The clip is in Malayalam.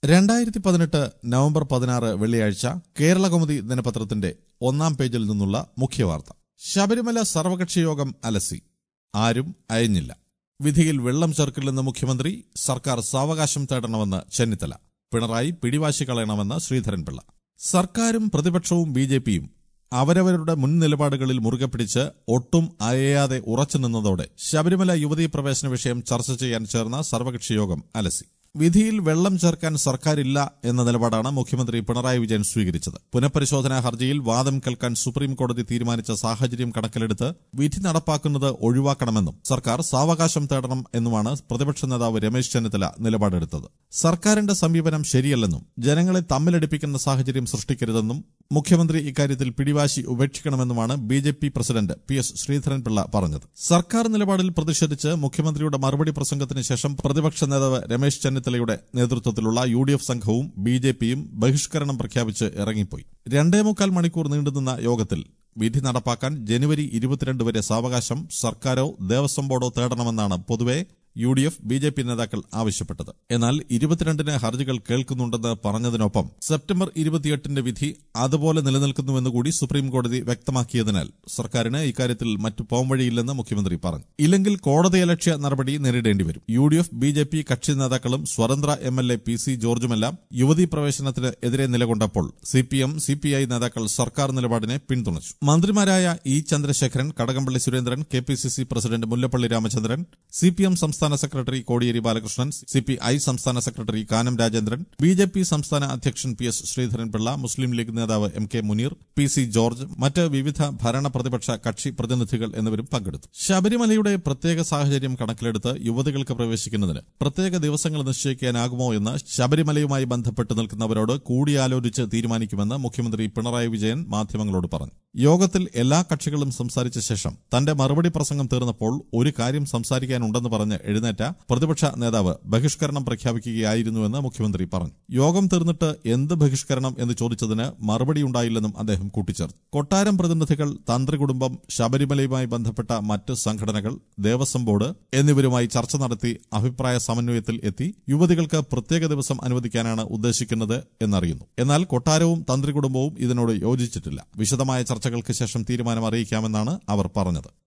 2018 നവംബർ 16 വെള്ളിയാഴ്ച കേരളകൗമുദി ദിനപത്രത്തിന്റെ ഒന്നാം പേജിൽ നിന്നുള്ള മുഖ്യവാർത്ത. ശബരിമല സർവകക്ഷി യോഗം അലസി, ആരും അയഞ്ഞില്ല. വിധിയിൽ വെള്ളം ചേർക്കില്ലെന്ന് മുഖ്യമന്ത്രി, സർക്കാർ സാവകാശം തേടണമെന്ന് ചെന്നിത്തല, പിണറായി പിടിവാശി കളയണമെന്ന് ശ്രീധരൻപിള്ള. സർക്കാരും പ്രതിപക്ഷവും ബിജെപിയും അവരവരുടെ മുൻ നിലപാടുകളിൽ മുറുകെ പിടിച്ച് ഒട്ടും അയയാതെ ഉറച്ചുനിന്നതോടെ ശബരിമല യുവതീ പ്രവേശന വിഷയം ചർച്ച ചെയ്യാൻ ചേർന്ന സർവകക്ഷി യോഗം അലസി. വിധിയിൽ വെള്ളം ചേർക്കാൻ സർക്കാരില്ല എന്ന നിലപാടാണ് മുഖ്യമന്ത്രി പിണറായി വിജയൻ സ്വീകരിച്ചത്. പുനഃപരിശോധനാ ഹർജിയിൽ വാദം കേൾക്കാൻ സുപ്രീംകോടതി തീരുമാനിച്ച സാഹചര്യം കണക്കിലെടുത്ത് വിധി നടപ്പാക്കുന്നത് ഒഴിവാക്കണമെന്നും സർക്കാർ സാവകാശം തേടണം എന്നുമാണ് പ്രതിപക്ഷ നേതാവ് രമേശ് ചെന്നിത്തല നിലപാടെടുത്തത്. സർക്കാരിന്റെ സമീപനം ശരിയല്ലെന്നും ജനങ്ങളെ തമ്മിലടിപ്പിക്കുന്ന സാഹചര്യം സൃഷ്ടിക്കരുതെന്നും മുഖ്യമന്ത്രി ഇക്കാര്യത്തിൽ പിടിവാശി ഉപേക്ഷിക്കണമെന്നുമാണ് ബിജെപി പ്രസിഡന്റ് PS ശ്രീധരൻപിള്ള പറഞ്ഞത്. സർക്കാർ നിലപാടിൽ പ്രതിഷേധിച്ച് മുഖ്യമന്ത്രിയുടെ മറുപടി പ്രസംഗത്തിന് ശേഷം പ്രതിപക്ഷ നേതാവ് രമേശ് ചെന്നിത്തലയുടെ നേതൃത്വത്തിലുള്ള UDF സംഘവും ബിജെപിയും ബഹിഷ്കരണം പ്രഖ്യാപിച്ച് ഇറങ്ങിപ്പോയി. 2.25 മണിക്കൂർ നീണ്ടുനിന്ന യോഗത്തിൽ വിധി നടപ്പാക്കാൻ ജനുവരി 22 വരെ സാവകാശം സർക്കാരോ ദേവസ്വം ബോർഡോ തേടണമെന്നാണ് പൊതുവെ UDF BJP നേതാക്കൾ ആവശ്യപ്പെട്ടത്. എന്നാൽ 22-ന് ഹർജികൾ കേൾക്കുന്നുണ്ടെന്ന് പറഞ്ഞതിനൊപ്പം സെപ്റ്റംബർ 28-ന്റെ വിധി അതുപോലെ നിലനിൽക്കുന്നുവെന്നുകൂടി സുപ്രീംകോടതി വ്യക്തമാക്കിയതിനാൽ സർക്കാരിന് ഇക്കാര്യത്തിൽ മറ്റു പോംവഴിയില്ലെന്ന് മുഖ്യമന്ത്രി പറഞ്ഞു. ഇല്ലെങ്കിൽ കോടതിയലക്ഷ്യ നടപടി നേരിടേണ്ടിവരും. UDF BJP കക്ഷി നേതാക്കളും സ്വതന്ത്ര MLA PC ജോർജുമെല്ലാം യുവതീ പ്രവേശനത്തിന് എതിരെ നിലകൊണ്ടപ്പോൾ CPM CPI നേതാക്കൾ സർക്കാർ നിലപാടിനെ പിന്തുണച്ചു. മന്ത്രിമാരായ E Chandrasekharan, Kadakampally Surendran, KPCC president Mullappally Ramachandran, CPM സംസ്ഥാന സെക്രട്ടറി കോടിയേരി ബാലകൃഷ്ണൻ, CPI സംസ്ഥാന സെക്രട്ടറി കാനം രാജേന്ദ്രൻ, BJP സംസ്ഥാന അധ്യക്ഷൻ PS ശ്രീധരൻപിള്ള, മുസ്ലിം ലീഗ് നേതാവ് MK മുനീർ, PC ജോർജ്, മറ്റ് വിവിധ ഭരണ പ്രതിപക്ഷ കക്ഷി പ്രതിനിധികൾ എന്നിവരും പങ്കെടുത്തു. ശബരിമലയുടെ പ്രത്യേക സാഹചര്യം കണക്കിലെടുത്ത് യുവതികൾക്ക് പ്രവേശിക്കുന്നതിന് പ്രത്യേക ദിവസങ്ങൾ നിശ്ചയിക്കാനാകുമോ എന്ന് ശബരിമലയുമായി ബന്ധപ്പെട്ട് നിൽക്കുന്നവരോട് കൂടിയാലോചിച്ച് തീരുമാനിക്കുമെന്ന് മുഖ്യമന്ത്രി പിണറായി വിജയൻ മാധ്യമങ്ങളോട് പറഞ്ഞു. യോഗത്തിൽ എല്ലാ കക്ഷികളും സംസാരിച്ച ശേഷം തന്റെ മറുപടി പ്രസംഗം തീർന്നപ്പോൾ ഒരു കാര്യം സംസാരിക്കാനുണ്ടെന്ന് പറഞ്ഞ് എഴുന്നേറ്റ പ്രതിപക്ഷ നേതാവ് ബഹിഷ്കരണം പ്രഖ്യാപിക്കുകയായിരുന്നുവെന്ന് മുഖ്യമന്ത്രി പറഞ്ഞു. യോഗം തീർന്നിട്ട് എന്ത് ബഹിഷ്കരണം എന്ന് ചോദിച്ചതിന് മറുപടിയുണ്ടായില്ലെന്നും അദ്ദേഹം കൂട്ടിച്ചേർത്തു. കൊട്ടാരം പ്രതിനിധികൾ, തന്ത്രി കുടുംബം, ശബരിമലയുമായി ബന്ധപ്പെട്ട മറ്റ് സംഘടനകൾ, ദേവസ്വം ബോർഡ് എന്നിവരുമായി ചർച്ച നടത്തി അഭിപ്രായ സമന്വയത്തിൽ എത്തി യുവതികൾക്ക് പ്രത്യേക ദിവസം അനുവദിക്കാനാണ് ഉദ്ദേശിക്കുന്നത് എന്നറിയുന്നു. എന്നാൽ കൊട്ടാരവും തന്ത്രി കുടുംബവും ഇതിനോട് യോജിച്ചിട്ടില്ല. വിശദമായ ചർച്ചകൾക്ക് ശേഷം തീരുമാനം അറിയിക്കാമെന്നാണ് അവർ പറഞ്ഞത്.